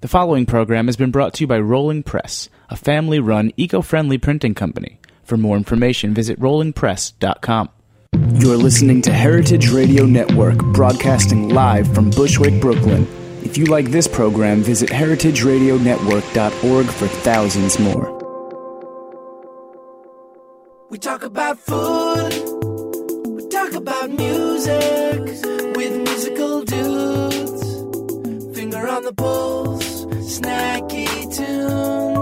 The following program has been brought to you by Rolling Press, a family-run, eco-friendly printing company. For more information, visit rollingpress.com. You're listening to Heritage Radio Network, broadcasting live from Bushwick, Brooklyn. If you like this program, visit heritageradionetwork.org for thousands more. We talk about food, we talk about music, with musical dudes. Finger on the pulse, snacky tunes.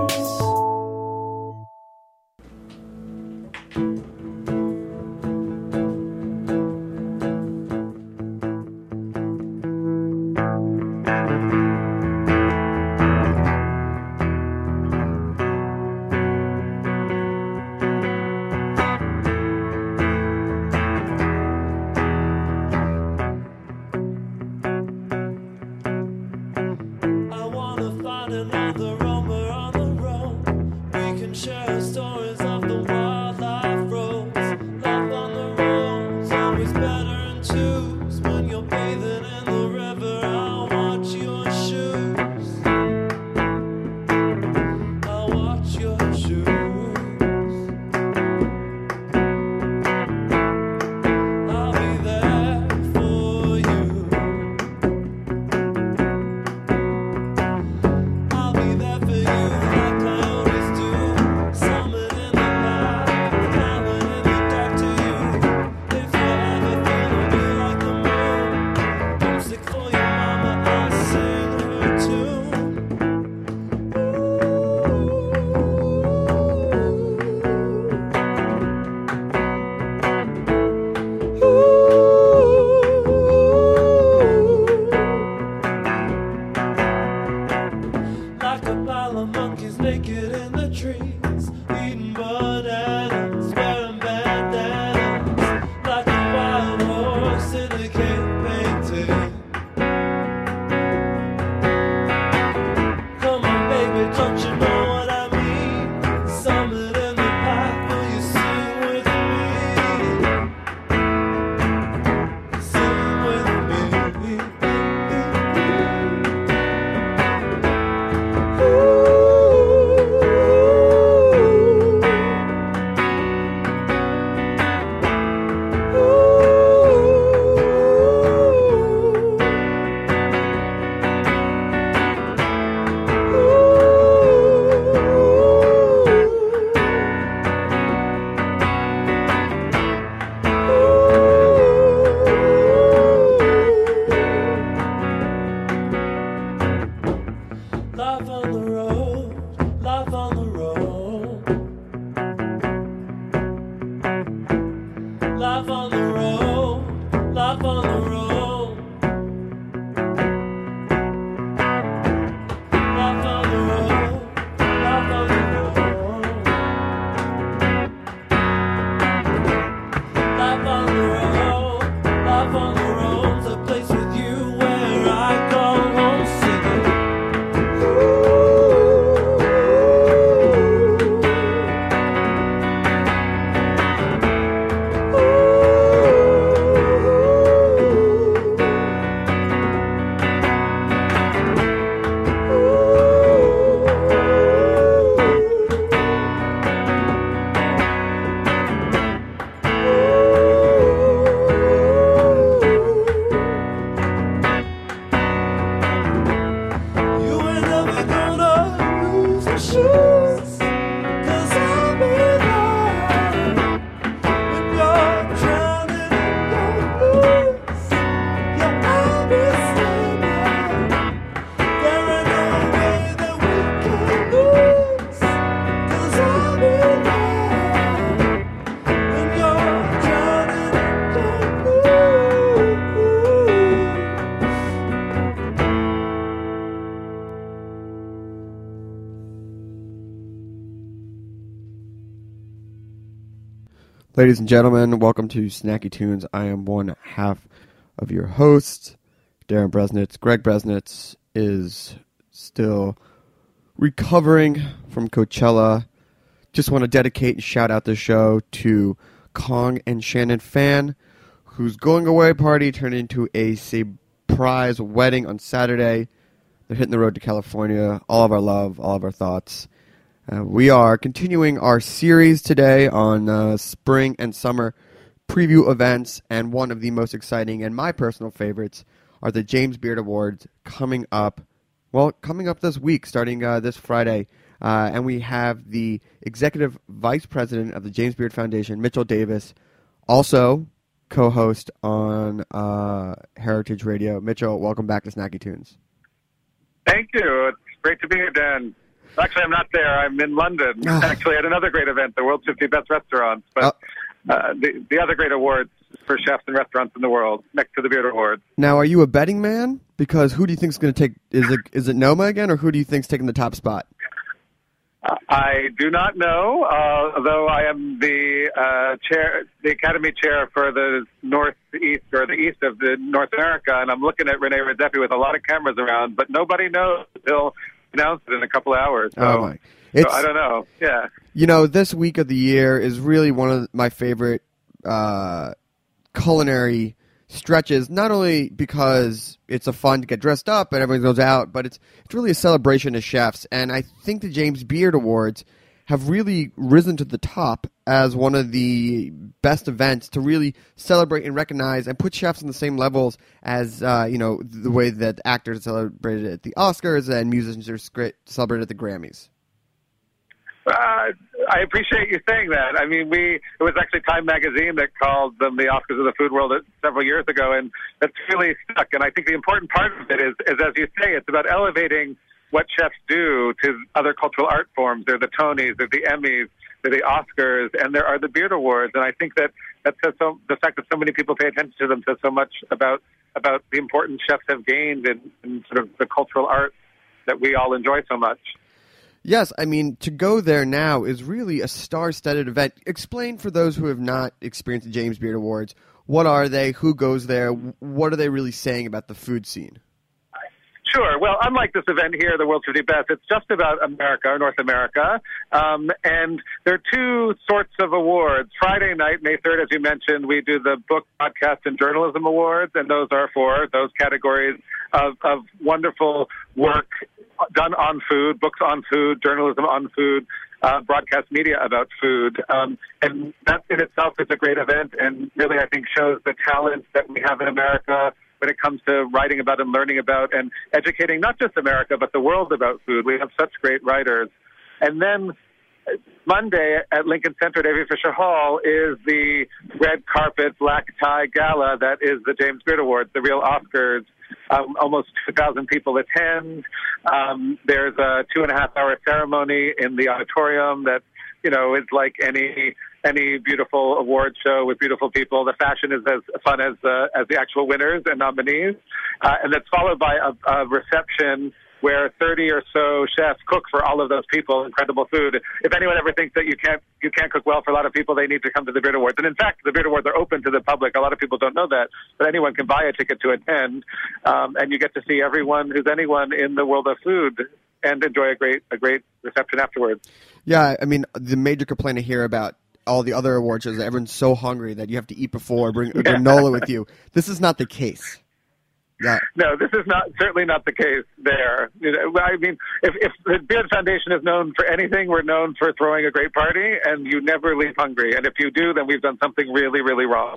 Ladies and gentlemen, welcome to Snacky Tunes. I am one half of your host, Darren Bresnitz. Greg Bresnitz is still recovering from Coachella. Just want to dedicate and shout out the show to Kong and Shannon Fan, whose going away party turned into a surprise wedding on Saturday. They're hitting the road to California. All of our love, all of our thoughts. We are continuing our series today on spring and summer preview events, and one of the most exciting and my personal favorites are the James Beard Awards coming up this week, starting this Friday. And we have the Executive Vice President of the James Beard Foundation, Mitchell Davis, also co-host on Heritage Radio. Mitchell, welcome back to Snacky Tunes. Thank you. It's great to be here, Dan. Actually, I'm not there. I'm in London, actually at another great event, the World's 50 Best Restaurants. But the other great awards for chefs and restaurants in the world, next to the Beard Awards. Now, are you a betting man? Because who do you think is going to take? Is it Noma again, or who do you think is taking the top spot? I do not know, although I am the Academy Chair for the Northeast, or the East of the North America, and I'm looking at Rene Redzepi with a lot of cameras around, but nobody knows until announce it in a couple of hours. So, so I don't know. Yeah. You know, this week of the year is really one of my favorite culinary stretches, not only because it's a fun to get dressed up and everyone goes out, but it's really a celebration of chefs. And I think the James Beard Awards have really risen to the top as one of the best events to really celebrate and recognize and put chefs on the same levels as, the way that actors are celebrated at the Oscars and musicians are celebrated at the Grammys. I appreciate you saying that. I mean, it was actually Time Magazine that called them the Oscars of the food world several years ago, and that's really stuck. And I think the important part of it is as you say, it's about elevating what chefs do to other cultural art forms. They're the Tonys, they're the Emmys, they're the Oscars, and there are the Beard Awards. And I think that says the fact that so many people pay attention to them says so much about the importance chefs have gained in sort of the cultural art that we all enjoy so much. Yes, I mean, to go there now is really a star-studded event. Explain for those who have not experienced the James Beard Awards, what are they, who goes there, what are they really saying about the food scene? Sure. Well, unlike this event here, the World's 50 Best, it's just about America, or North America. And there are two sorts of awards. Friday night, May 3rd, as you mentioned, we do the Book, Podcast, and Journalism Awards, and those are for those categories of wonderful work done on food, books on food, journalism on food, broadcast media about food. And that in itself is a great event, and really, I think, shows the talent that we have in America when it comes to writing about and learning about and educating not just America, but the world about food. We have such great writers. And then Monday at Lincoln Center at Avie Fisher Hall is the red carpet black tie gala that is the James Beard Awards, the real Oscars. Almost 2,000 people attend. There's a 2.5-hour ceremony in the auditorium that, is like any beautiful award show with beautiful people. The fashion is as fun as the actual winners and nominees. And that's followed by a reception where 30 or so chefs cook for all of those people, incredible food. If anyone ever thinks that you can't cook well for a lot of people, they need to come to the Beard Awards. And in fact, the Beard Awards are open to the public. A lot of people don't know that, but anyone can buy a ticket to attend. And you get to see everyone who's anyone in the world of food and enjoy a great reception afterwards. Yeah, I mean, the major complaint I hear about all the other award shows is that everyone's so hungry that you have to eat before, bring a granola with you. This is not the case. Yeah. No, this is certainly not the case there. I mean, if the Beard Foundation is known for anything, we're known for throwing a great party, and you never leave hungry. And if you do, then we've done something really, really wrong.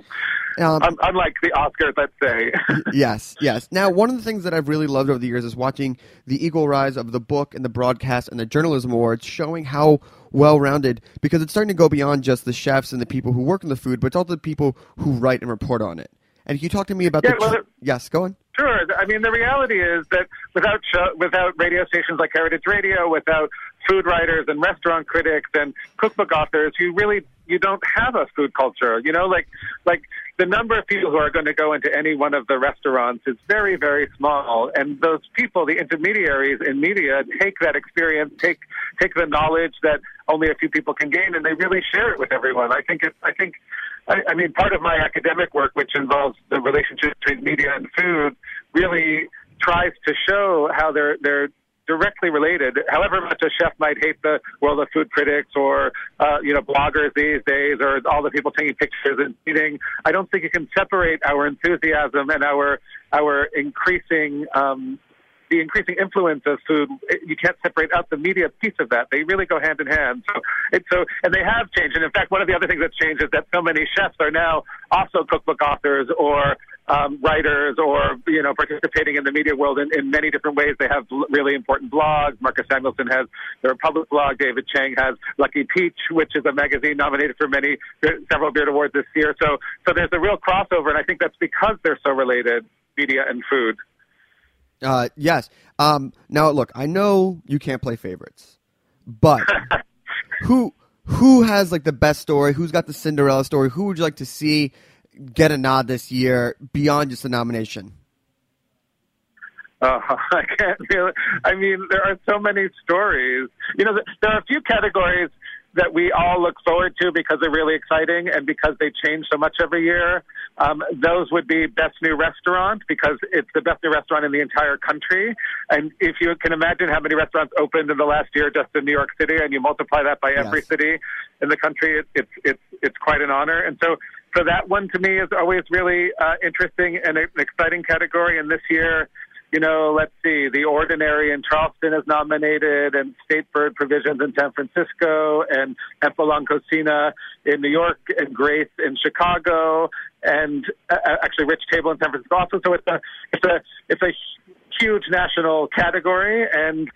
Unlike the Oscars, let's say. Yes. Now, one of the things that I've really loved over the years is watching the equal rise of the book and the broadcast and the journalism awards, showing how well-rounded, because it's starting to go beyond just the chefs and the people who work in the food, but it's also the people who write and report on it. And can you talk to me about Yes, go on. Sure. I mean, the reality is that without radio stations like Heritage Radio, without food writers and restaurant critics and cookbook authors, you don't have a food culture. Like the number of people who are going to go into any one of the restaurants is very, very small. And those people, the intermediaries in media, take that experience, take the knowledge that only a few people can gain, and they really share it with everyone. I mean, part of my academic work, which involves the relationship between media and food, really tries to show how they're directly related. However much a chef might hate the world of food critics or bloggers these days, or all the people taking pictures and eating, I don't think you can separate our enthusiasm and our increasing the increasing influence of food, you can't separate out the media piece of that. They really go hand in hand. And they have changed. And in fact, one of the other things that's changed is that so many chefs are now also cookbook authors or writers or, participating in the media world in many different ways. They have really important blogs. Marcus Samuelsson has the Republic blog. David Chang has Lucky Peach, which is a magazine nominated for several Beard Awards this year. So there's a real crossover, and I think that's because they're so related, media and food. Yes. Now, look, I know you can't play favorites, but who has like the best story? Who's got the Cinderella story? Who would you like to see get a nod this year beyond just a nomination? I can't really. I mean, there are so many stories. There are a few categories that we all look forward to because they're really exciting and because they change so much every year. Those would be Best New Restaurant, because it's the best new restaurant in the entire country. And if you can imagine how many restaurants opened in the last year just in New York City, and you multiply that by every city in the country, it's quite an honor. And so that one to me is always really interesting and an exciting category. And this year, let's see, The Ordinary in Charleston is nominated, and State Bird Provisions in San Francisco, and Empolong Cocina in New York, and Grace in Chicago, and actually Rich Table in San Francisco also. So it's a huge national category, and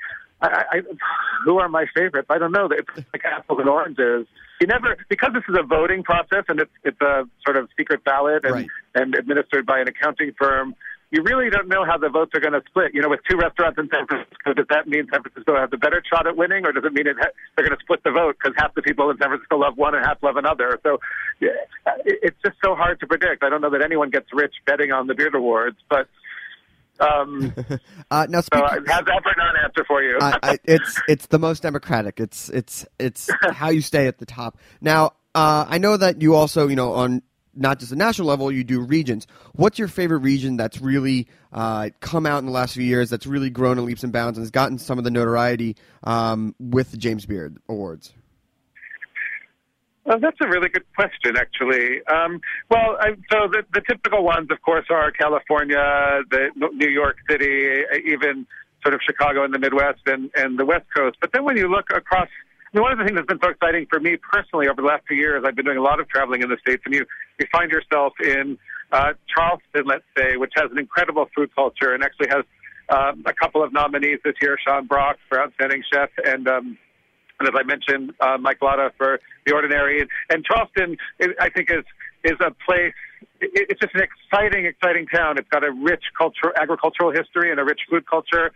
who are my favorites? I don't know. It's like apples and oranges. Because this is a voting process and it's a sort of secret ballot and administered by an accounting firm, you really don't know how the votes are going to split. With two restaurants in San Francisco, does that mean San Francisco has a better shot at winning, or does it mean they're going to split the vote because half the people in San Francisco love one and half love another? So it's just so hard to predict. I don't know that anyone gets rich betting on the Beard Awards, but now, how's that for a non-answer for you? It's the most democratic. It's how you stay at the top. Now, I know that you also, on not just a national level, you do regions. What's your favorite region that's really come out in the last few years, that's really grown in leaps and bounds and has gotten some of the notoriety with the James Beard Awards? Well, that's a really good question, actually. So the typical ones, of course, are California, New York City, even sort of Chicago in the Midwest and the West Coast. But then when you look across, one of the things that's been so exciting for me personally over the last few years, I've been doing a lot of traveling in the States, and you find yourself in Charleston, let's say, which has an incredible food culture and actually has a couple of nominees this year, Sean Brock for Outstanding Chef, and as I mentioned, Mike Lotta for The Ordinary. And Charleston, I think, is a place, it's just an exciting town. It's got a rich agricultural history and a rich food culture.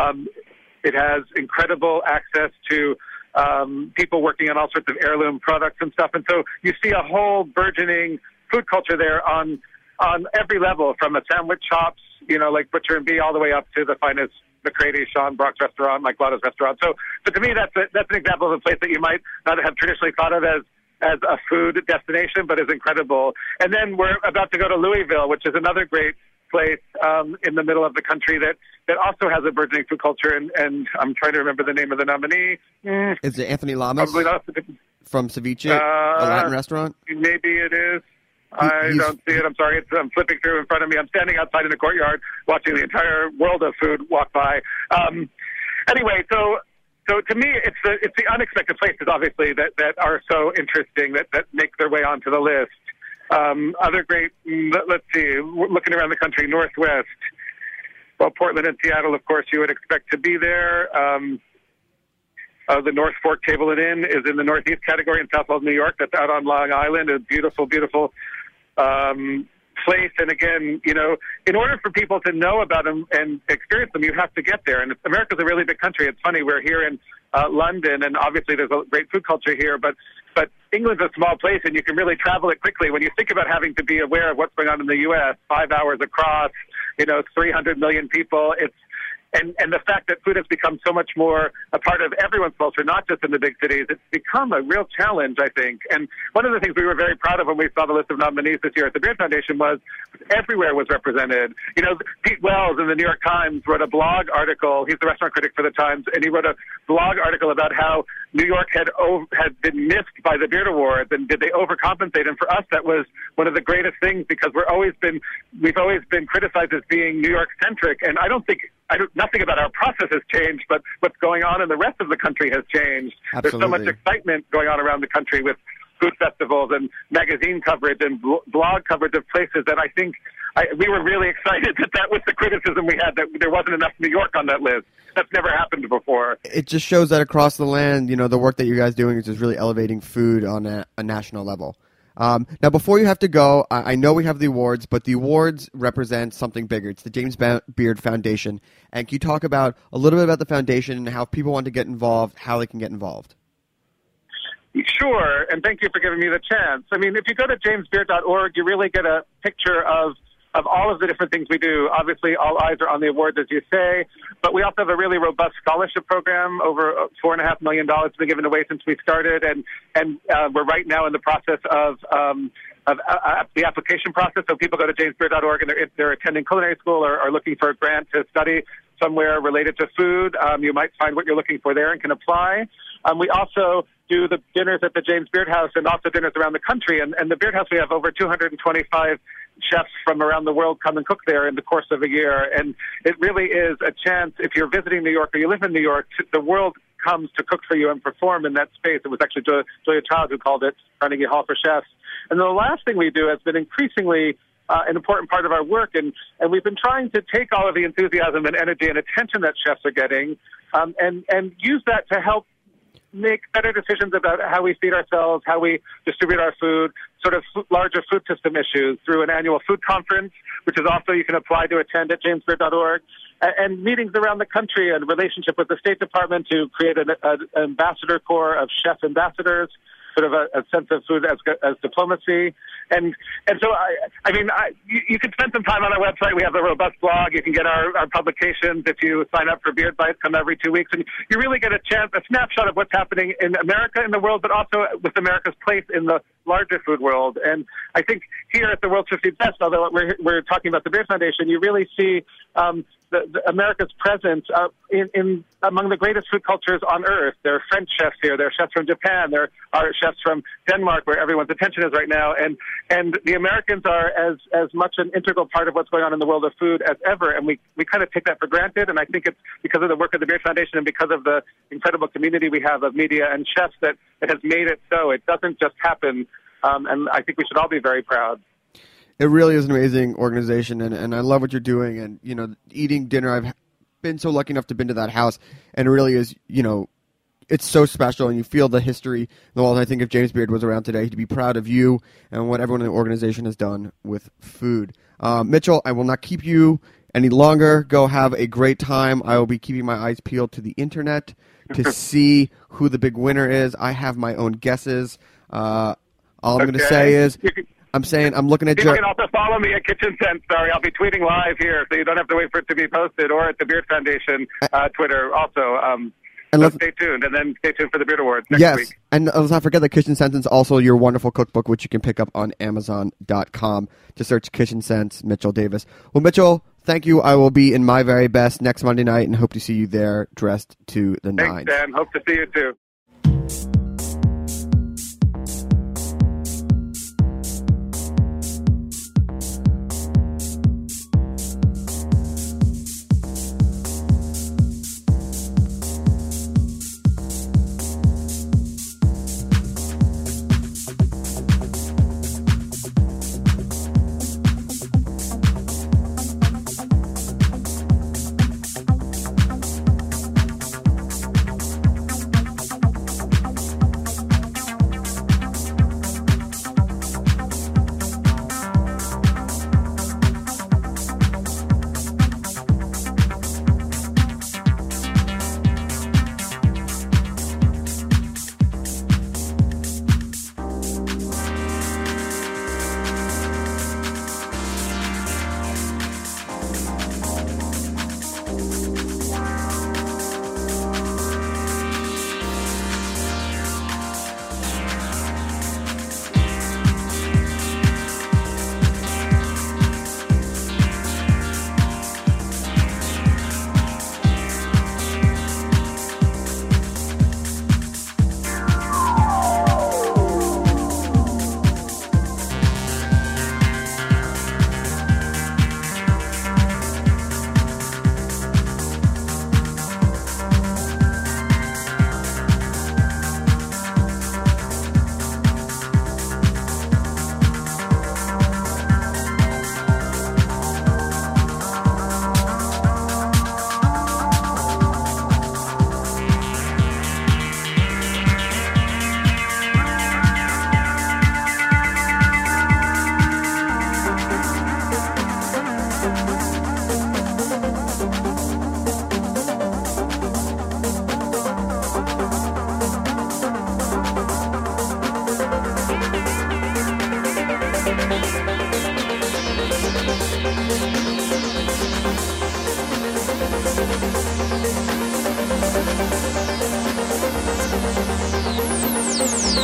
It has incredible access to people working on all sorts of heirloom products and stuff. And so you see a whole burgeoning food culture there on every level, from a sandwich shops, like Butcher and Bee, all the way up to the finest McCready, Sean Brock's restaurant, Mike Lotta's restaurant. So to me, that's an example of a place that you might not have traditionally thought of as a food destination, but is incredible. And then we're about to go to Louisville, which is another great place in the middle of the country that also has a burgeoning food culture, and I'm trying to remember the name of the nominee. Is it Anthony Lamas from Ceviche, a Latin restaurant? Maybe it is. I don't see it. I'm sorry. I'm flipping through in front of me. I'm standing outside in the courtyard watching the entire world of food walk by. Anyway, so to me, it's the unexpected places, obviously, that are so interesting that make their way onto the list. Other great, let's see, looking around the country, Northwest. Well, Portland and Seattle, of course, you would expect to be there. The North Fork Table and Inn is in the Northeast category in Southwest New York. That's out on Long Island, a beautiful place. And again, in order for people to know about them and experience them, you have to get there. And America's a really big country. It's funny, we're here in London, and obviously there's a great food culture here, but England's a small place, and you can really travel it quickly. When you think about having to be aware of what's going on in the U.S., 5 hours across, 300 million people, and the fact that food has become so much more a part of everyone's culture, not just in the big cities, it's become a real challenge, I think. And one of the things we were very proud of when we saw the list of nominees this year at the Beard Foundation was everywhere was represented. Pete Wells in the New York Times wrote a blog article. He's the restaurant critic for the Times, and he wrote a blog article about how New York had been missed by the Beard Awards, and did they overcompensate? And for us, that was one of the greatest things, because we've always been criticized as being New York centric, and I don't think nothing about our process has changed, but what's going on in the rest of the country has changed. Absolutely. There's so much excitement going on around the country with food festivals and magazine coverage and blog coverage of places that I think we were really excited that was the criticism we had, that there wasn't enough New York on that list. That's never happened before. It just shows that across the land, the work that you guys are doing is just really elevating food on a national level. Now, before you have to go, I know we have the awards, but the awards represent something bigger. It's the James Beard Foundation. And can you talk about a little bit about the foundation and how people want to get involved, how they can get involved? Sure, and thank you for giving me the chance. I mean, if you go to jamesbeard.org, you really get a picture of all of the different things we do. Obviously, all eyes are on the awards, as you say, but we also have a really robust scholarship program. Over $4.5 million has been given away since we started, and we're right now in the process of the application process. So people go to jamesbeard.org, and if they're attending culinary school or are looking for a grant to study somewhere related to food, you might find what you're looking for there and can apply. We also do the dinners at the James Beard House and also dinners around the country. And the Beard House, we have over 225 chefs from around the world come and cook there in the course of a year. And it really is a chance, if you're visiting New York or you live in New York, the world comes to cook for you and perform in that space. It was actually Julia Child who called it Carnegie Hall for Chefs. And the last thing we do has been increasingly an important part of our work, and we've been trying to take all of the enthusiasm and energy and attention that chefs are getting and use that to help make better decisions about how we feed ourselves, how we distribute our food, sort of larger food system issues through an annual food conference, which is also you can apply to attend at jamesbeard.org, and meetings around the country and relationship with the State Department to create an ambassador corps of chef ambassadors, sort of a sense of food as diplomacy. And so, you can spend some time on our website. We have a robust blog. You can get our publications if you sign up for Beard Bites, come every 2 weeks. And you really get a snapshot of what's happening in America, in the world, but also with America's place in the larger food world. And I think here at the World's 50 Best, although we're talking about the Beard Foundation, you really see the America's presence in among the greatest food cultures on earth. There are French chefs here. There are chefs from Japan. There are chefs from Denmark, where everyone's attention is right now. And the Americans are as much an integral part of what's going on in the world of food as ever. And we kind of take that for granted. And I think it's because of the work of the Beard Foundation and because of the incredible community we have of media and chefs that it has made it so. It doesn't just happen. And I think we should all be very proud. It really is an amazing organization, and I love what you're doing. And, eating dinner, I've been so lucky enough to been to that house, and it really is, it's so special, and you feel the history. Well, I think if James Beard was around today, he'd be proud of you and what everyone in the organization has done with food. Mitchell, I will not keep you any longer. Go have a great time. I will be keeping my eyes peeled to the internet to see who the big winner is. I have my own guesses. All I'm going to say is... I'm looking at... People can also follow me at Kitchen Sense. Sorry, I'll be tweeting live here, so you don't have to wait for it to be posted, or at the Beard Foundation Twitter also. So stay tuned, and then stay tuned for the Beard Awards next week. And let's not forget that Kitchen Sense is also your wonderful cookbook, which you can pick up on Amazon.com. Just search Kitchen Sense, Mitchell Davis. Well, Mitchell, thank you. I will be in my very best next Monday night, and hope to see you there dressed to the nines. Thanks, Dan. Hope to see you, too.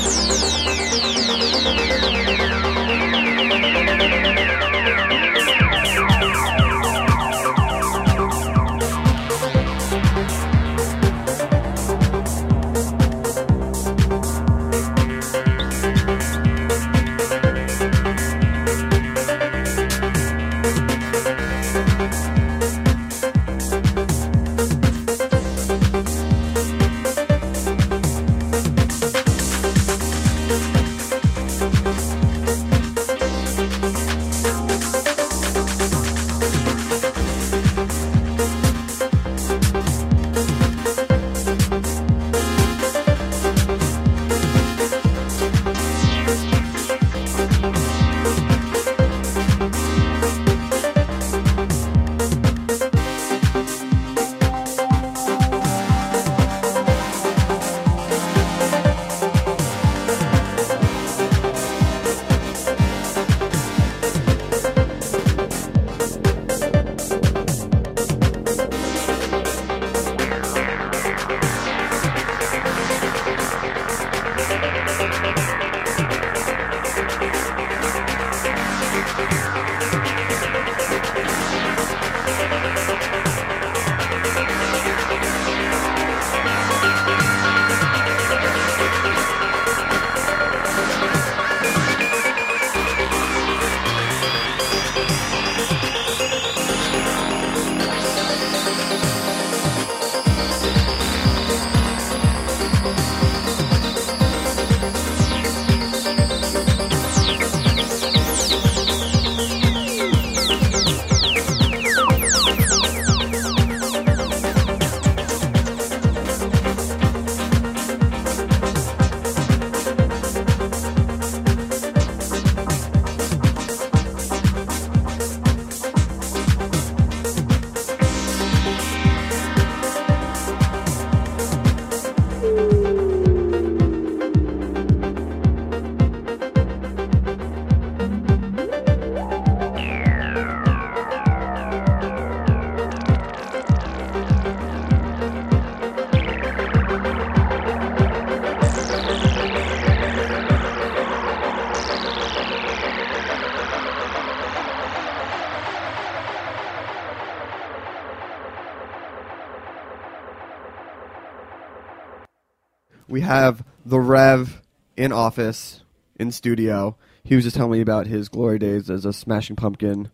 We have the Rev in office, in studio. He was just telling me about his glory days as a Smashing Pumpkin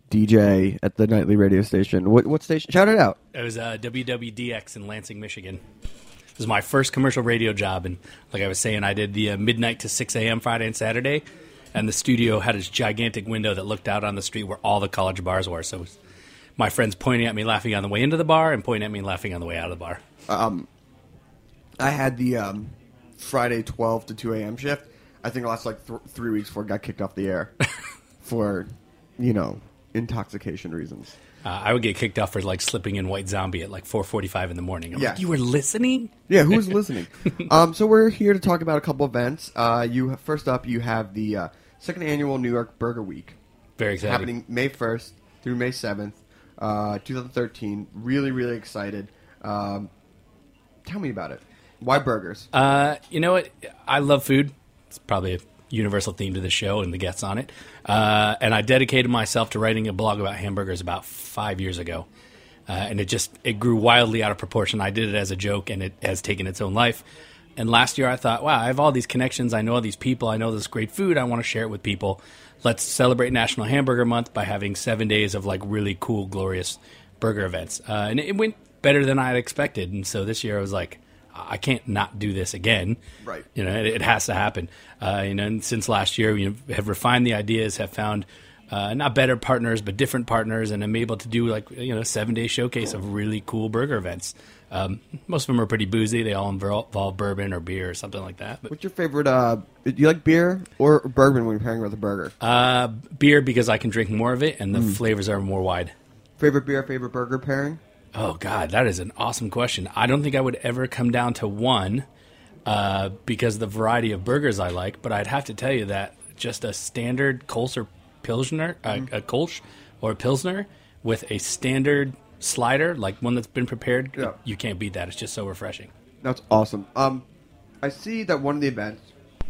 DJ at the nightly radio station. What station? Shout it out. It was WWDX in Lansing, Michigan. It was my first commercial radio job, and like I was saying, I did the midnight to 6 a.m. Friday and Saturday, and the studio had this gigantic window that looked out on the street where all the college bars were. So it was my friends pointing at me, laughing on the way into the bar, and pointing at me, laughing on the way out of the bar. I had the Friday 12 to 2 a.m. shift. I think it lasted like 3 weeks before it got kicked off the air for, intoxication reasons. I would get kicked off for like slipping in White Zombie at like 4:45 in the morning. I'm like, you were listening? Yeah, who was listening? So we're here to talk about a couple events. First up, you have the second annual New York Burger Week. Very exciting. Happening May 1st through May 7th, 2013. Really, really excited. Tell me about it. Why burgers? You know what? I love food. It's probably a universal theme to the show and the guests on it. And I dedicated myself to writing a blog about hamburgers about 5 years ago. And it grew wildly out of proportion. I did it as a joke, and it has taken its own life. And last year I thought, wow, I have all these connections. I know all these people. I know this great food. I want to share it with people. Let's celebrate National Hamburger Month by having 7 days of like really cool, glorious burger events. And it went better than I had expected. And so this year I was like, I can't not do this again. Right. It has to happen. And since last year, we have refined the ideas, have found not better partners, but different partners, and I'm able to do 7-day showcase of really cool burger events. Most of them are pretty boozy. They all involve bourbon or beer or something like that. But what's your favorite? Do you like beer or bourbon when you're pairing with a burger? Beer, because I can drink more of it, and the flavors are more wide. Favorite beer, favorite burger pairing? Oh, God, that is an awesome question. I don't think I would ever come down to one because of the variety of burgers I like, but I'd have to tell you that just a standard Kolsch or Pilsner, a Kolsch or a Pilsner with a standard slider, like one that's been prepared, you can't beat that. It's just so refreshing. That's awesome. I see that one of the events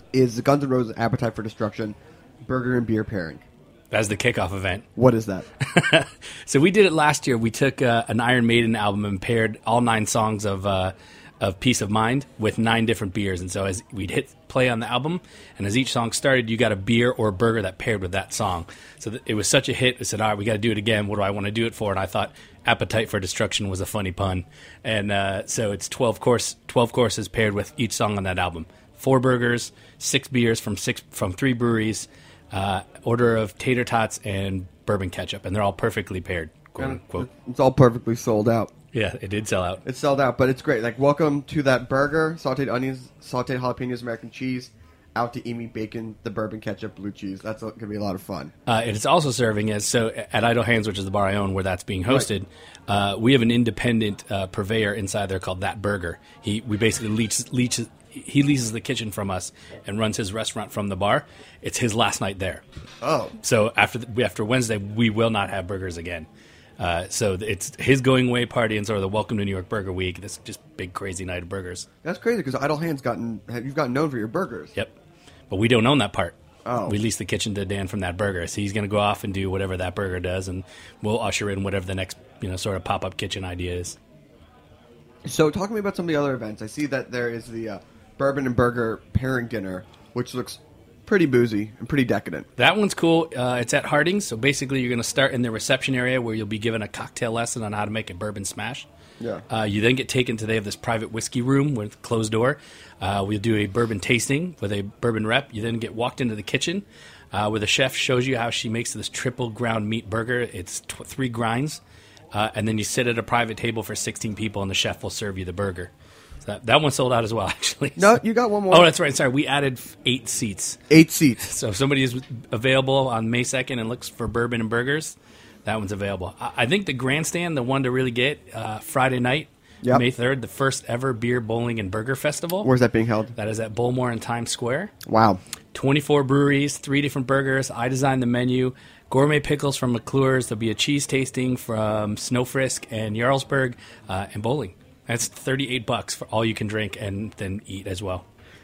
is the Guns N' Roses Appetite for Destruction burger and beer pairing. That's the kickoff event. What is that? So we did it last year. We took an Iron Maiden album and paired all 9 songs of Peace of Mind with 9 different beers. And so as we'd hit play on the album, and as each song started, you got a beer or a burger that paired with that song. So it was such a hit. I said, all right, we got to do it again. What do I want to do it for? And I thought Appetite for Destruction was a funny pun. And so it's 12 courses paired with each song on that album. 4 burgers, 6 beers from 3 breweries, order of tater tots and bourbon ketchup, and they're all perfectly paired, quote unquote. It's all perfectly sold out. Yeah, it did sell out. It's sold out, but it's great. Like, welcome to that burger, sauteed onions, sauteed jalapenos, American cheese, out to Amy bacon, the bourbon ketchup, blue cheese. That's going to be a lot of fun. It's also serving at Idle Hands, which is the bar I own where that's being hosted. Right. We have an independent purveyor inside there called That Burger. We basically he leases the kitchen from us and runs his restaurant from the bar. It's his last night there. Oh. So after Wednesday, we will not have burgers again. So it's his going away party and sort of the Welcome to New York Burger Week. This just big crazy night of burgers. That's crazy because Idle Hands you've gotten known for your burgers. Yep. But we don't own that part. Oh. We lease the kitchen to Dan from That Burger. So he's going to go off and do whatever That Burger does, and we'll usher in whatever the next sort of pop-up kitchen idea is. So talk to me about some of the other events. I see that there is the Bourbon and Burger pairing dinner, which looks pretty boozy and pretty decadent. That one's cool. It's at Harding's, so basically you're going to start in the reception area where you'll be given a cocktail lesson on how to make a bourbon smash. Yeah. You then get taken to, they have this private whiskey room with closed door. We'll do a bourbon tasting with a bourbon rep. You then get walked into the kitchen where the chef shows you how she makes this triple ground meat burger. It's 3 grinds. And then you sit at a private table for 16 people, and the chef will serve you the burger. So that one sold out as well, actually. No, you got one more. Oh, that's right. Sorry, we added 8 seats. 8 seats. So if somebody is available on May 2nd and looks for bourbon and burgers, that one's available. I think the grandstand, the one to really get, Friday night, Yep. May 3rd, the first ever beer, bowling, and burger festival. Where's that being held? That is at Bullmore in Times Square. Wow. 24 breweries, 3 different burgers. I designed the menu. Gourmet pickles from McClure's. There'll be a cheese tasting from Snowfrisk and Jarlsberg, and bowling. That's $38 for all you can drink and then eat as well.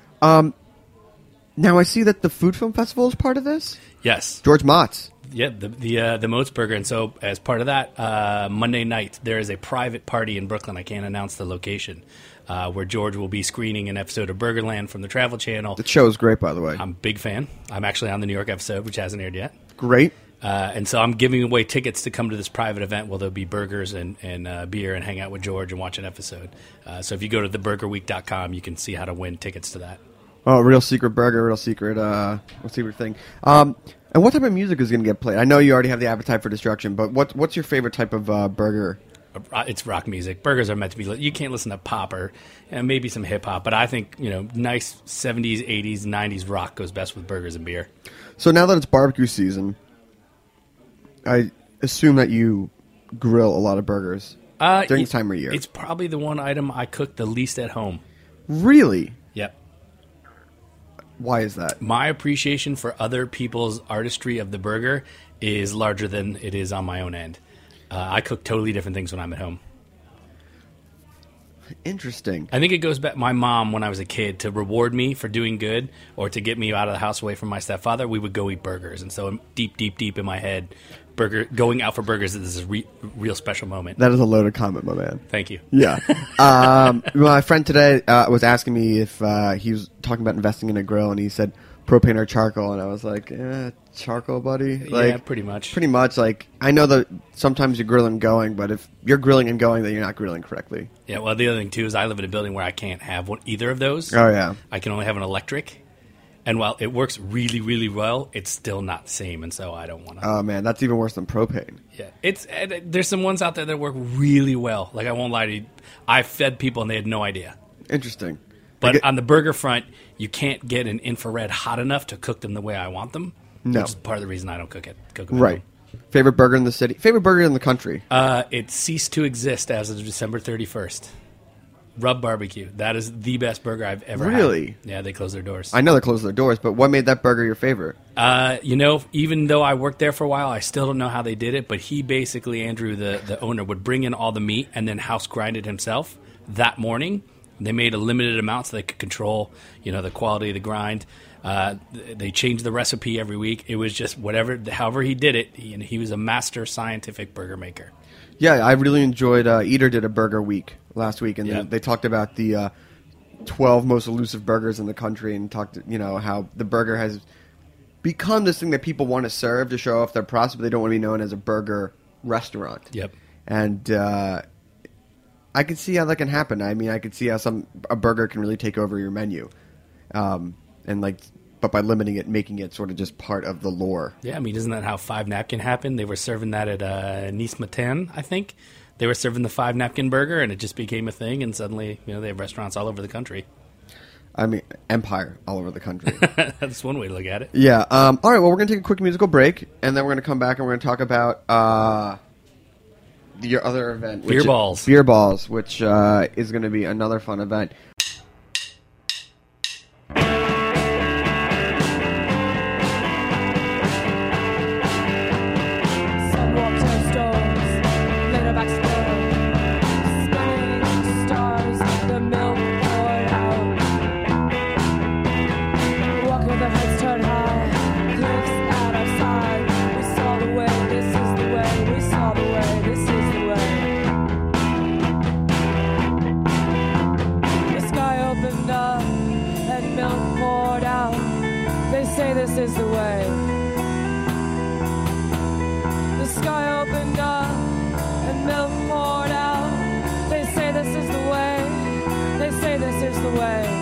Now I see that the Food Film Festival is part of this. Yes. George Mott's. Yeah, the Moats Burger. And so as part of that, Monday night, there is a private party in Brooklyn. I can't announce the location, where George will be screening an episode of Burgerland from the Travel Channel. The show is great, by the way. I'm a big fan. I'm actually on the New York episode, which hasn't aired yet. Great. And so I'm giving away tickets to come to this private event where there'll be burgers and beer and hang out with George and watch an episode. So if you go to theburgerweek.com, you can see how to win tickets to that. Oh, real secret burger, real secret thing. And what type of music is going to get played? I know you already have the Appetite for Destruction, but what's your favorite type of burger? It's rock music. Burgers are meant to be. You can't listen to pop or maybe some hip hop, but I think nice 70s, 80s, 90s rock goes best with burgers and beer. So now that it's barbecue season, I assume that you grill a lot of burgers during this time of year. It's probably the one item I cook the least at home. Really? Yep. Why is that? My appreciation for other people's artistry of the burger is larger than it is on my own end. I cook totally different things when I'm at home. Interesting. I think it goes back. My mom, when I was a kid, to reward me for doing good or to get me out of the house away from my stepfather, we would go eat burgers. And so deep in my head, going out for burgers is a real special moment. That is a loaded comment, my man. Thank you. Yeah. My friend today was asking me if he was talking about investing in a grill, and he said propane or charcoal, and I was like, charcoal, buddy. Yeah, pretty much. Pretty much. Like, I know that sometimes you're grilling and going, but if you're grilling and going, then you're not grilling correctly. Yeah, well, the other thing, too, is I live in a building where I can't have either of those. Oh, yeah. I can only have an electric. And while it works really, really well, it's still not the same, and so I don't want to. Oh, man, that's even worse than propane. Yeah, there's some ones out there that work really well. Like, I won't lie to you. I fed people, and they had no idea. Interesting. But on the burger front, you can't get an infrared hot enough to cook them the way I want them. No. Which is part of the reason I don't cook them. Right. Favorite burger in the city? Favorite burger in the country? It ceased to exist as of December 31st. Rub Barbecue. That is the best burger I've ever had. Really? Yeah, they closed their doors. I know they closed their doors, but what made that burger your favorite? Even though I worked there for a while, I still don't know how they did it, but he basically, Andrew, the owner, would bring in all the meat and then house grind it himself that morning. They made a limited amount so they could control, the quality of the grind. They changed the recipe every week. It was just however he did it. He was a master scientific burger maker. Yeah, I really enjoyed. Eater did a burger week last week, and they talked about the 12 most elusive burgers in the country, and talked, how the burger has become this thing that people want to serve to show off their process, but they don't want to be known as a burger restaurant. Yep. And I could see how that can happen. I mean, I could see how a burger can really take over your menu, but by limiting it, making it sort of just part of the lore. Yeah, I mean, isn't that how Five Napkin happened? They were serving that at Nice Matin, I think. They were serving the Five Napkin burger, and it just became a thing, and suddenly, they have restaurants all over the country. I mean, empire all over the country. That's one way to look at it. Yeah. All right, well, we're going to take a quick musical break, and then we're going to come back and we're going to talk about your other event. Beer Balls. Beer Balls, which is going to be another fun event. This is the way. The sky opened up and milk poured out. They say this is the way. They say this is the way.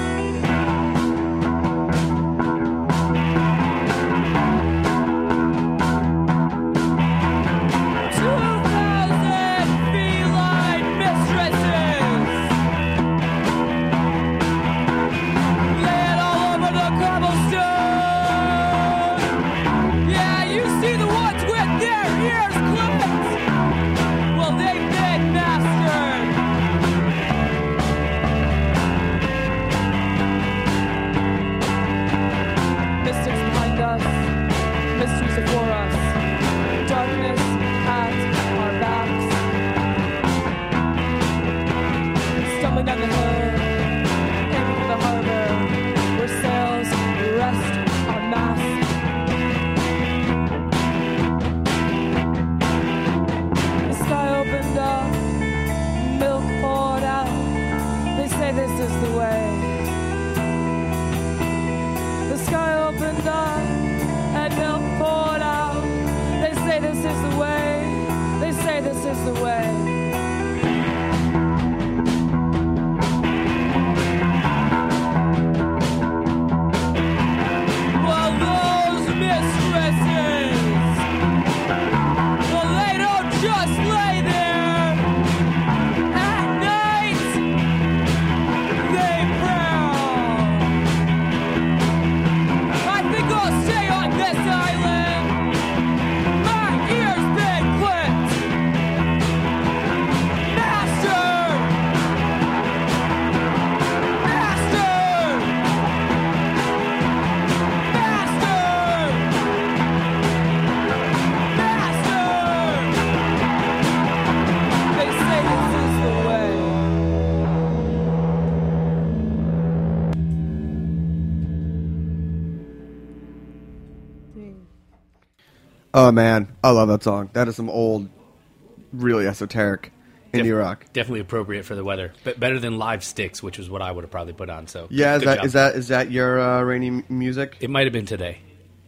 Oh, man. I love that song. That is some old, really esoteric indie rock. Definitely appropriate for the weather. But better than Live Sticks, which is what I would have probably put on. So yeah, is that your rainy music? It might have been today.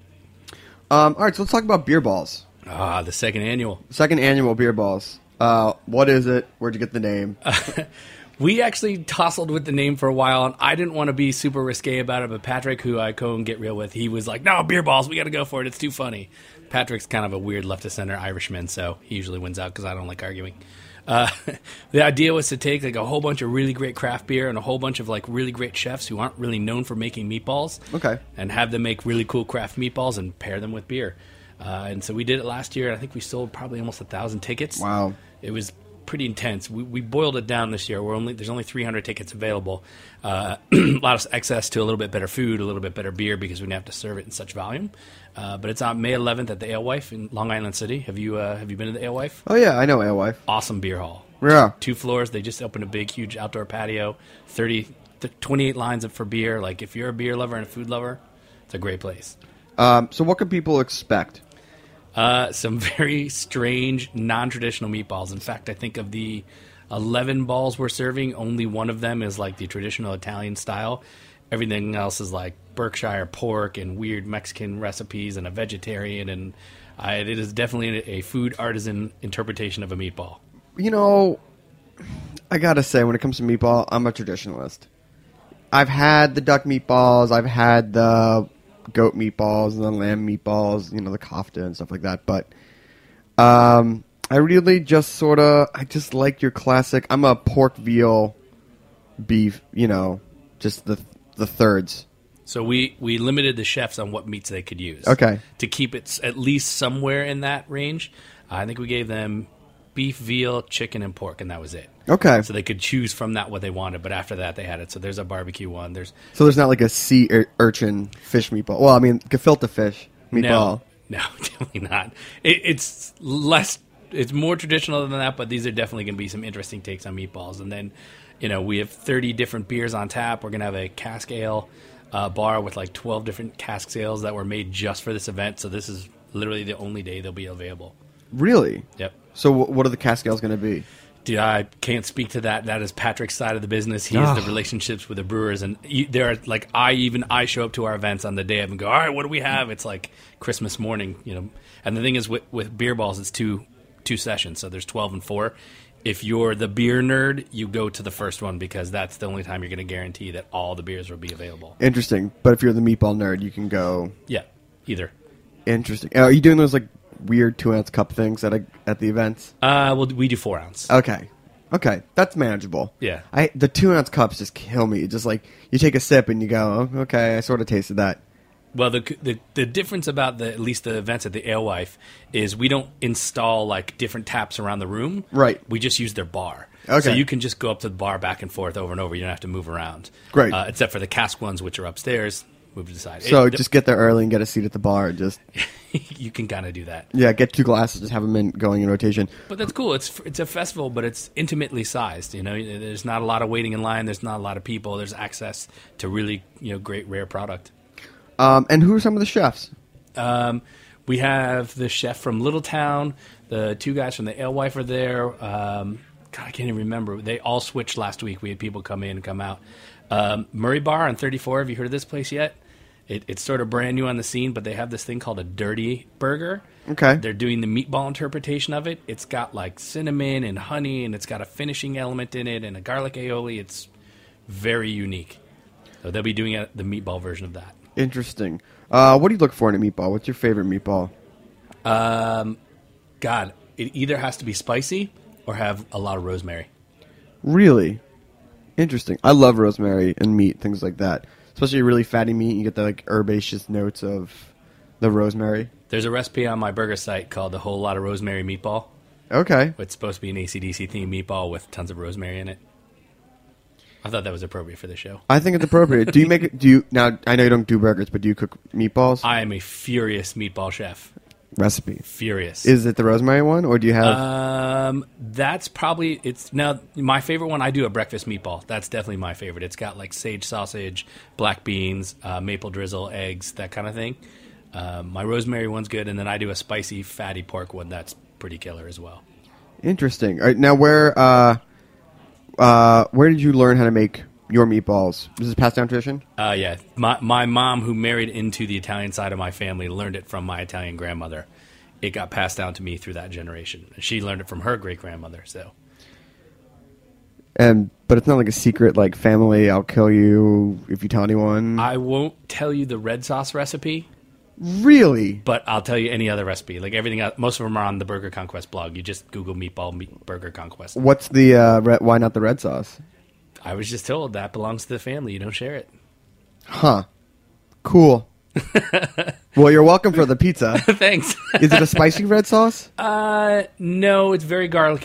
All right, so let's talk about Beer Balls. The second annual. Second annual Beer Balls. What is it? Where'd you get the name? We actually tussled with the name for a while, and I didn't want to be super risque about it, but Patrick, who I co and Get Real with, he was like, no, Beer Balls, we got to go for it. It's too funny. Patrick's kind of a weird left-of-center Irishman, so he usually wins out because I don't like arguing. The idea was to take like a whole bunch of really great craft beer and a whole bunch of like really great chefs who aren't really known for making meatballs, and have them make really cool craft meatballs and pair them with beer. And so we did it last year. I think we sold probably almost 1,000 tickets. Wow. It was pretty intense. We boiled it down this year. There's only 300 tickets available. Allowed us access to a little bit better food, a little bit better beer because we didn't have to serve it in such volume. But it's on May 11th at the Alewife in Long Island City. Have you been to the Alewife? Oh yeah, I know Alewife. Awesome beer hall. Yeah. 2 floors. They just opened a big, huge outdoor patio. 28 lines up for beer. Like if you're a beer lover and a food lover, it's a great place. So what can people expect? Some very strange, non-traditional meatballs. In fact, I think of the 11 balls we're serving, only one of them is like the traditional Italian style. Everything else is like Berkshire pork and weird Mexican recipes and a vegetarian. And it is definitely a food artisan interpretation of a meatball. You know, I gotta say, when it comes to meatball, I'm a traditionalist. I've had the duck meatballs, I've had the goat meatballs and the lamb meatballs, you know, the kofta and stuff like that. But I really just I just like your classic. I'm a pork, veal, beef, you know, just the thirds. So we limited the chefs on what meats they could use. Okay. To keep it at least somewhere in that range. I think we gave them beef, veal, chicken, and pork, and that was it. Okay. So they could choose from that what they wanted, but after that they had it. So there's a barbecue one. So there's not like a sea urchin fish meatball. Well, I mean, gefilte fish meatball. No, definitely not. It's less. It's more traditional than that, but these are definitely going to be some interesting takes on meatballs. And then, you know, we have 30 different beers on tap. We're going to have a cask ale bar with like 12 different cask ales that were made just for this event. So this is literally the only day they'll be available. Really? Yep. So what are the cask ales going to be? Dude, I can't speak to that. That is Patrick's side of the business. He has the relationships with the brewers, and there are like I show up to our events on the day of and go, all right, what do we have? It's like Christmas morning, you know. And the thing is, with beer balls, it's two sessions, so there's 12 and 4. If you're the beer nerd, you go to the first one because that's the only time you're going to guarantee that all the beers will be available. Interesting. But if you're the meatball nerd, you can go. Yeah, either. Interesting. Are you doing those like weird 2-ounce cup things at the events? Well, we do 4 ounce. Okay, that's manageable. Yeah. The 2-ounce cups just kill me. Just like you take a sip and you go, oh, okay, I sort of tasted that. Well, the difference about at least the events at the Alewife is we don't install like different taps around the room. Right. We just use their bar. Okay. So you can just go up to the bar back and forth over and over. You don't have to move around. Great. Except for the cask ones, which are upstairs. Move to the side. So just get there early and get a seat at the bar. Just you can kind of do that. Yeah, get 2 glasses, just have them going in rotation. But that's cool. It's a festival, but it's intimately sized. You know, there's not a lot of waiting in line. There's not a lot of people. There's access to really great rare product. And who are some of the chefs? We have the chef from Littletown. The 2 guys from the Alewife are there. God, I can't even remember. They all switched last week. We had people come in and come out. Murray Bar on 34. Have you heard of this place yet? It's sort of brand new on the scene, but they have this thing called a dirty burger. Okay. They're doing the meatball interpretation of it. It's got like cinnamon and honey, and it's got a finishing element in it and a garlic aioli. It's very unique. So they'll be doing the meatball version of that. Interesting. What do you look for in a meatball? What's your favorite meatball? God, it either has to be spicy or have a lot of rosemary. Really? Interesting. I love rosemary and meat, things like that. Especially really fatty meat, you get the like herbaceous notes of the rosemary. There's a recipe on my burger site called the Whole Lot of Rosemary Meatball. Okay. It's supposed to be an AC/DC themed meatball with tons of rosemary in it. I thought that was appropriate for the show. I think it's appropriate. Now, I know you don't do burgers, but do you cook meatballs? I am a furious meatball chef. Recipe. Furious. Is it the rosemary one, or do you have... That's probably... Now, my favorite one, I do a breakfast meatball. That's definitely my favorite. It's got like sage sausage, black beans, maple drizzle, eggs, that kind of thing. My rosemary one's good, and then I do a spicy, fatty pork one that's pretty killer as well. Interesting. All right, now, where did you learn how to make your meatballs? Is this passed down tradition? Yeah. My mom, who married into the Italian side of my family, learned it from my Italian grandmother. It got passed down to me through that generation. She learned it from her great-grandmother, so... But it's not like a secret, like, family, I'll kill you if you tell anyone? I won't tell you the red sauce recipe. Really? But I'll tell you any other recipe. Like everything else, most of them are on the Burger Conquest blog. You just Google Burger Conquest. What's the, why not the red sauce? I was just told that belongs to the family. You don't share it. Huh. Cool. Well, you're welcome for the pizza. Thanks. Is it a spicy red sauce? No, it's very garlicky. It's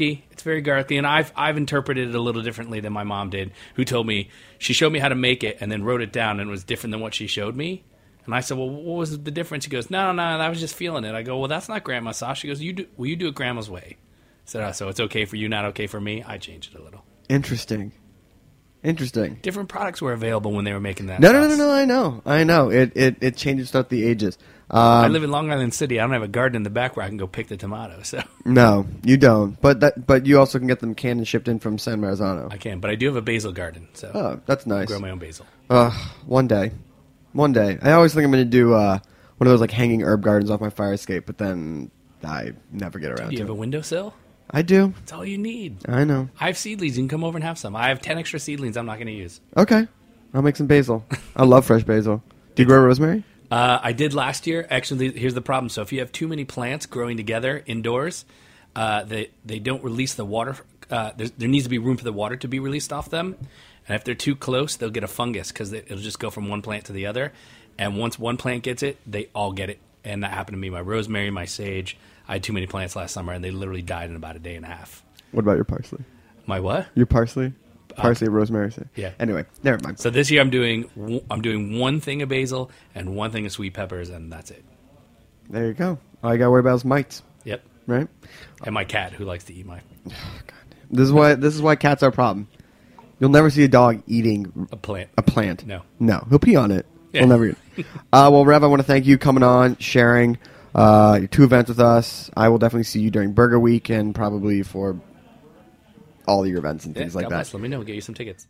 very garlicky, and I've interpreted it a little differently than my mom did, who told me she showed me how to make it and then wrote it down, and it was different than what she showed me. And I said, well, what was the difference? She goes, no, I was just feeling it. I go, well, that's not Grandma's sauce. She goes, you do it Grandma's way. I said, so it's okay for you, not okay for me? I changed it a little. Interesting. Different products were available when they were making that No, sauce. I know. It changes throughout the ages. I live in Long Island City. I don't have a garden in the back where I can go pick the tomatoes. So No, you don't. But you also can get them canned and shipped in from San Marzano. I can, but I do have a basil garden. So Oh, that's nice. I grow my own basil. One day. I always think I'm going to do one of those like hanging herb gardens off my fire escape, but then I never get around Do you to have a it. windowsill? I do. That's all you need. I know. I have seedlings. You can come over and have some. I have 10 extra seedlings I'm not going to use. Okay. I'll make some basil. I love fresh basil. Do you grow rosemary? I did last year. Actually, here's the problem. So if you have too many plants growing together indoors, they don't release the water. There needs to be room for the water to be released off them. And if they're too close, they'll get a fungus because it'll just go from one plant to the other. And once one plant gets it, they all get it. And that happened to me. My rosemary, my sage. I had too many plants last summer, and they literally died in about a day and a half. What about your parsley? My what? Your parsley? Parsley, rosemary. Yeah. Anyway, never mind. So this year I'm doing one thing of basil and one thing of sweet peppers, and that's it. There you go. All you got to worry about is mites, Yep. right? And my cat, who likes to eat my This is why cats are a problem. You'll never see a dog eating a plant. a plant. No. He'll pee on it. Yeah. We'll never eat it. Well, Rev, I want to thank you coming on, sharing your 2 events with us. I will definitely see you during Burger Week and probably for all your events and things like God that. bless. Let me know. We'll get you some tickets.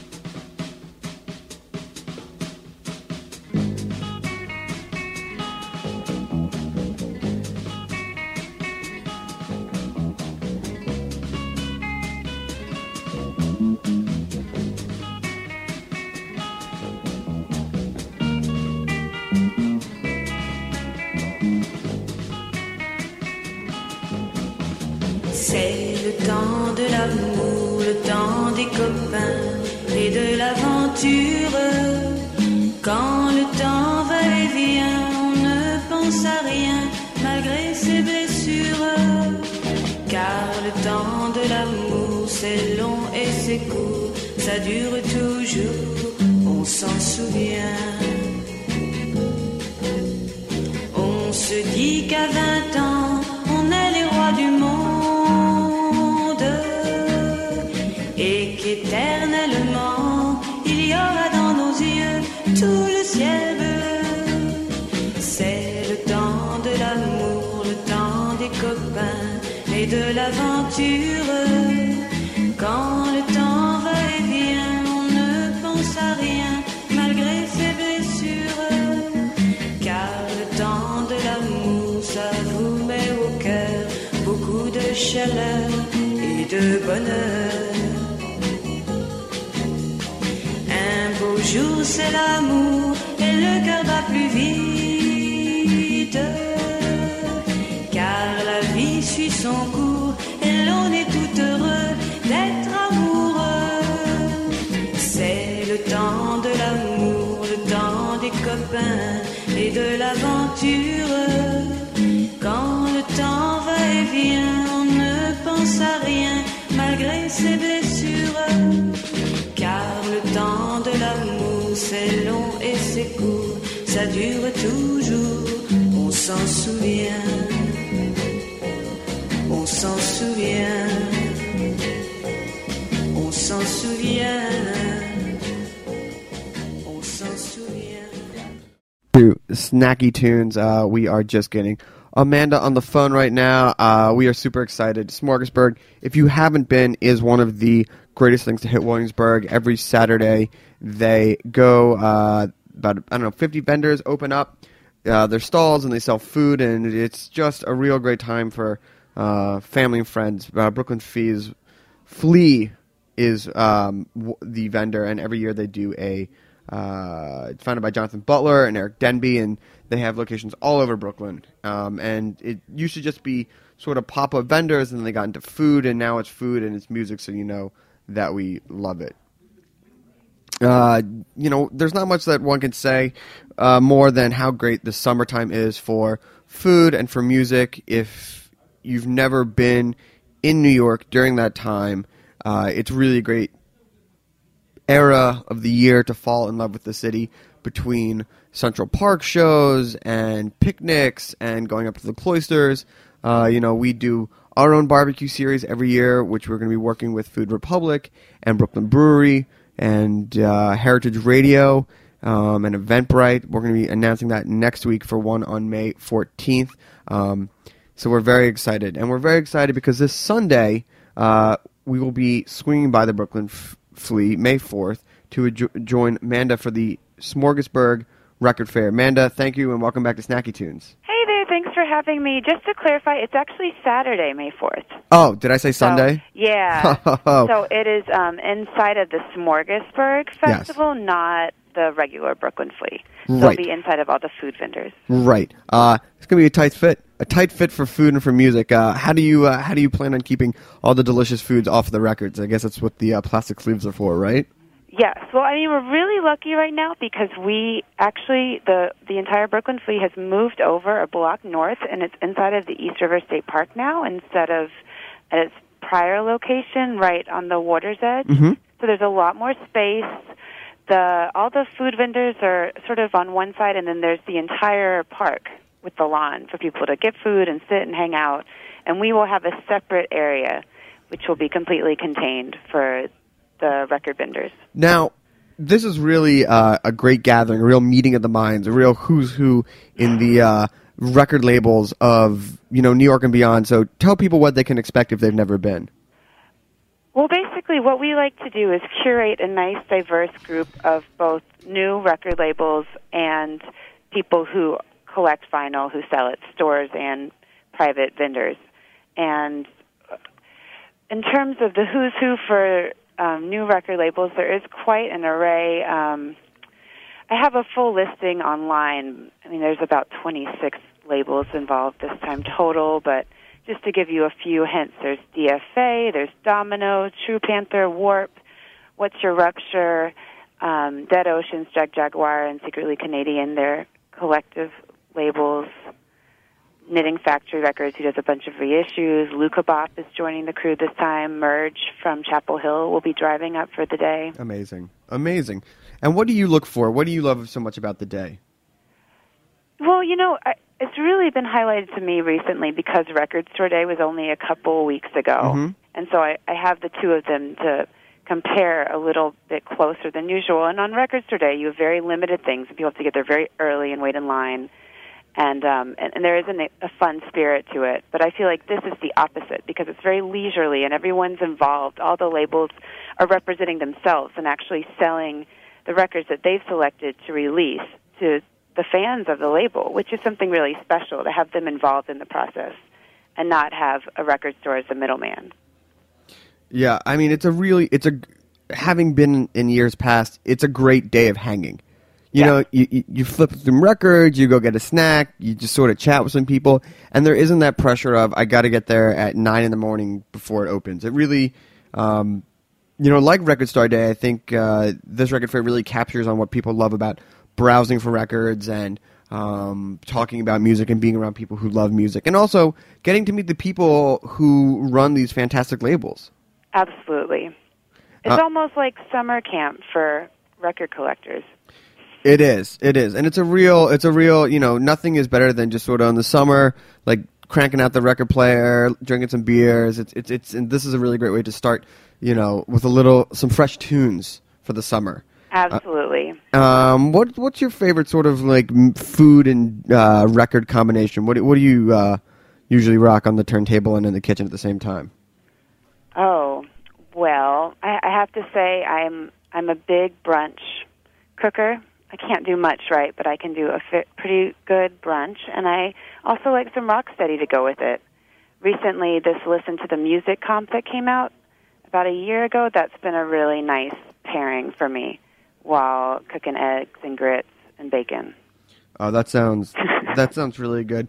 C'est le temps de l'amour, le temps des copains et de l'aventure. Quand le temps va et vient, on ne pense à rien malgré ses blessures. Car le temps de l'amour, c'est long et c'est court, ça dure toujours, on s'en souvient. On se dit qu'à 20 ans, on est les rois du monde. Et qu'éternellement il y aura dans nos yeux tout le ciel bleu. C'est le temps de l'amour, le temps des copains et de l'aventure. Quand le temps va et vient, on ne pense à rien malgré ses blessures. Car le temps de l'amour, ça vous met au cœur beaucoup de chaleur et de bonheur. Un beau jour c'est l'amour et le cœur bat plus vite. Car la vie suit son cours et l'on est tout heureux d'être amoureux. C'est le temps de l'amour, le temps des copains et de l'aventure. Quand le temps va et vient, on ne pense à rien malgré ses blessures. Car le temps de l'amour, c'est long et c'est court, ça dure toujours, on s'en souvient. On s'en souvient. On s'en souvient. On s'en souvient. To Snacky Tunes, we are just getting Amanda on the phone right now. We are super excited. Smorgasburg, if you haven't been, is one of the greatest things to hit Williamsburg. Every Saturday, they go, about, 50 vendors open up their stalls and they sell food, and it's just a real great time for family and friends. Brooklyn Flea is the vendor, and every year they do it's founded by Jonathan Butler and Eric Denby, and they have locations all over Brooklyn. And it used to just be sort of pop-up vendors, and then they got into food, and now it's food and it's music, so you know that we love it. There's not much that one can say more than how great the summertime is for food and for music. If you've never been in New York during that time. It's really a great era of the year to fall in love with the city, between Central Park shows and picnics and going up to the cloisters. We do our own barbecue series every year, which we're going to be working with Food Republic and Brooklyn Brewery and Heritage Radio and Eventbrite. We're going to be announcing that next week for one on May 14th. So we're very excited. And we're very excited because this Sunday we will be swinging by the Brooklyn Flea, May 4th, to join Manda for the Smorgasburg Record Fair. Manda, thank you and welcome back to Snacky Tunes. Hey there, thanks for having me. Just to clarify, it's actually Saturday, May 4th. Oh, did I say Sunday? Yeah. So it is inside of the Smorgasburg Festival, not the regular Brooklyn Flea. So Right. it'll be inside of all the food vendors. Right. It's going to be a tight fit for food and for music. How do you plan on keeping all the delicious foods off the records? I guess that's what the plastic sleeves are for, right? Yes. Well, I mean, we're really lucky right now because we actually, the entire Brooklyn Flea has moved over a block north, and it's inside of the East River State Park now instead of at its prior location right on the water's edge. Mm-hmm. So there's a lot more space. All the food vendors are sort of on one side, and then there's the entire park with the lawn for people to get food and sit and hang out. And we will have a separate area, which will be completely contained for the record vendors. Now, this is really a great gathering, a real meeting of the minds, a real who's who in the record labels of New York and beyond. So tell people what they can expect if they've never been. Well, basically, what we like to do is curate a nice, diverse group of both new record labels and people who collect vinyl, who sell at stores and private vendors. And in terms of the who's who for new record labels, there is quite an array. I have a full listing online. I mean, there's about 26 labels involved this time total, but just to give you a few hints, there's DFA, there's Domino, True Panther, Warp, What's Your Rupture, Dead Oceans, Jaguar, and Secretly Canadian. They're collective labels. Knitting Factory Records, who does a bunch of reissues. Luca Bop is joining the crew this time. Merge from Chapel Hill will be driving up for the day. Amazing. And what do you look for? What do you love so much about the day? Well, it's really been highlighted to me recently because Record Store Day was only a couple weeks ago. Mm-hmm. And so I have the two of them to compare a little bit closer than usual. And on Record Store Day, you have very limited things. People have to get there very early and wait in line. And there isn't a fun spirit to it. But I feel like this is the opposite because it's very leisurely and everyone's involved. All the labels are representing themselves and actually selling the records that they've selected to release to the fans of the label, which is something really special to have them involved in the process and not have a record store as the middleman. Yeah, I mean, having been in years past, it's a great day of hanging. You flip some records, you go get a snack, you just sort of chat with some people, and there isn't that pressure of, I got to get there at 9 in the morning before it opens. It really, like Record Store Day, I think this record fair really captures on what people love about browsing for records and talking about music and being around people who love music, and also getting to meet the people who run these fantastic labels. Absolutely. It's almost like summer camp for record collectors. It is, and it's a real, nothing is better than just sort of in the summer, like cranking out the record player, drinking some beers. It's and this is a really great way to start, with some fresh tunes for the summer. Absolutely. What's your favorite sort of like food and record combination? What do you usually rock on the turntable and in the kitchen at the same time? Oh, well, I have to say I'm a big brunch cooker. I can't do much, right, but I can do a pretty good brunch, and I also like some rocksteady to go with it. Recently, this Listen to the Music comp that came out about a year ago, that's been a really nice pairing for me while cooking eggs and grits and bacon. Oh, that sounds really good.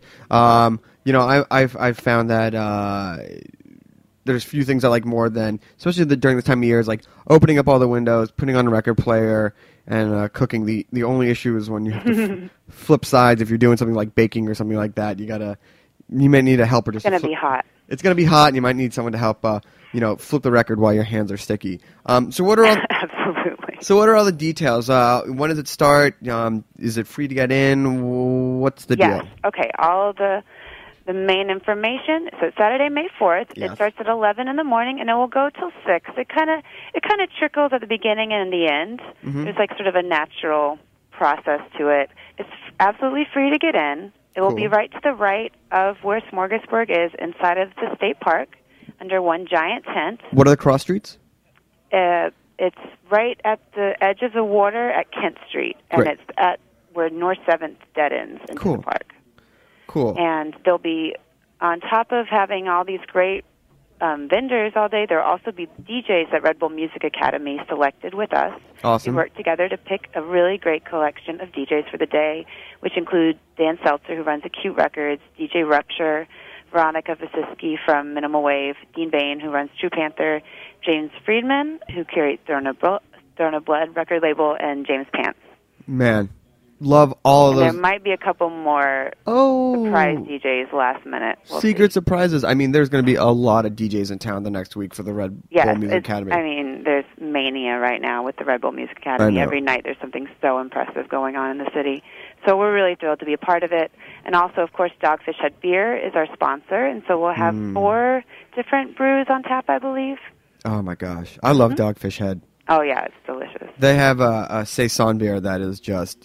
I've found that there's few things I like more than, especially during this time of year, is like opening up all the windows, putting on a record player, and cooking. The only issue is when you have to flip sides. If you're doing something like baking or something like that, you may need a helper. It's going to be hot. It's going to be hot, and you might need someone to help, flip the record while your hands are sticky. So what are all? Absolutely. So what are all the details? When does it start? Is it free to get in? What's the Yes. deal? Okay. All the main information. So Saturday, May 4th. Yes. It starts at 11 in the morning, and it will go till 6. It kind of trickles at the beginning and the end. Mm-hmm. There's like sort of a natural process to it. It's absolutely free to get in. It will be Cool. right to the right of where Smorgasburg is, inside of the state park, under one giant tent. What are the cross streets? It's right at the edge of the water at Kent Street, and Great. it's at where North 7th dead ends into Cool. the park. Cool. And they'll be, on top of having all these great vendors all day, there will also be DJs that Red Bull Music Academy selected with us. Awesome. We work together to pick a really great collection of DJs for the day, which include Dan Seltzer, who runs Acute Records, DJ Rupture, Veronica Vasiski from Minimal Wave, Dean Bain, who runs True Panther, James Friedman, who curates Throne of Blood record label, and James Pants. Man, love all of And there those. might be a couple more surprise DJs last minute. We'll Secret see. surprises. I mean, there's going to be a lot of DJs in town the next week for the Red Bull Music Academy. I mean, there's mania right now with the Red Bull Music I Academy. know. Every night there's something so impressive going on in the city. So we're really thrilled to be a part of it. And also, of course, Dogfish Head Beer is our sponsor, and so we'll have 4 different brews on tap, I believe. Oh my gosh, I love Mm-hmm. Dogfish Head. Oh, yeah, it's delicious. They have a saison beer that is just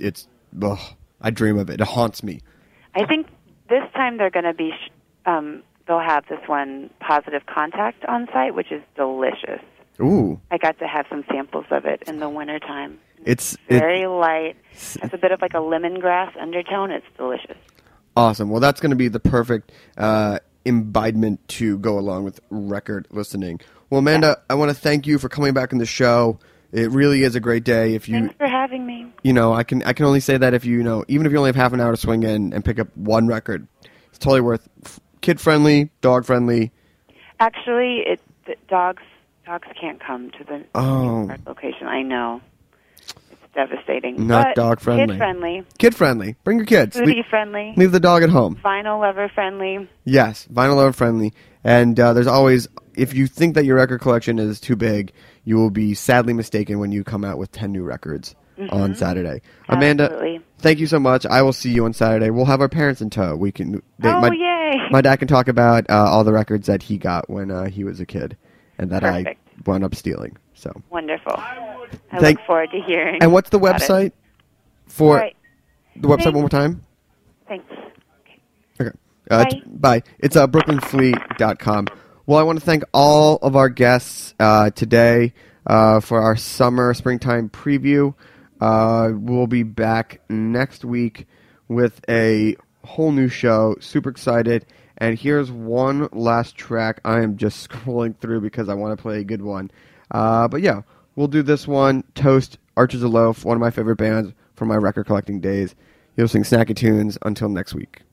I dream of it. It haunts me. I think this time they're going to be, they'll have this one, Positive Contact, on site, which is delicious. Ooh, I got to have some samples of it in the wintertime. it's Very light. Has a bit of like a lemongrass undertone. It's delicious. awesome. Well, that's going to be the perfect imbibement to go along with record listening. Well, Amanda, I want to thank you for coming back on the show. It really is a great day. If you, Thanks for having me. I can only say that if even if you only have half an hour to swing in and pick up one record, it's totally worth. Kid friendly, dog friendly. Actually, the dogs can't come to the park location. I know. It's devastating. Not but dog friendly. Kid friendly. Kid friendly. Bring your kids. Foodie friendly. Leave the dog at home. Vinyl lover friendly. Yes, vinyl lover friendly. And there's always, if you think that your record collection is too big, you will be sadly mistaken when you come out with 10 new records on Saturday. Amanda, Absolutely. thank you so much. I will see you on Saturday. We'll have our parents in tow. We can. Yay! My dad can talk about all the records that he got when he was a kid, and that I Perfect. wound up stealing. So. Wonderful. I Thank- look forward to hearing. And what's the about it. website for All right. the website? Thanks. One more time. Thanks. Okay. Bye. Bye. It's brooklynfleet.com. Well, I want to thank all of our guests today for our springtime preview. We'll be back next week with a whole new show. Super excited. And here's one last track. I am just scrolling through because I want to play a good one. But yeah, we'll do this one. Toast, Archers of Loaf, one of my favorite bands from my record collecting days. You'll sing Snacky Tunes. Until next week.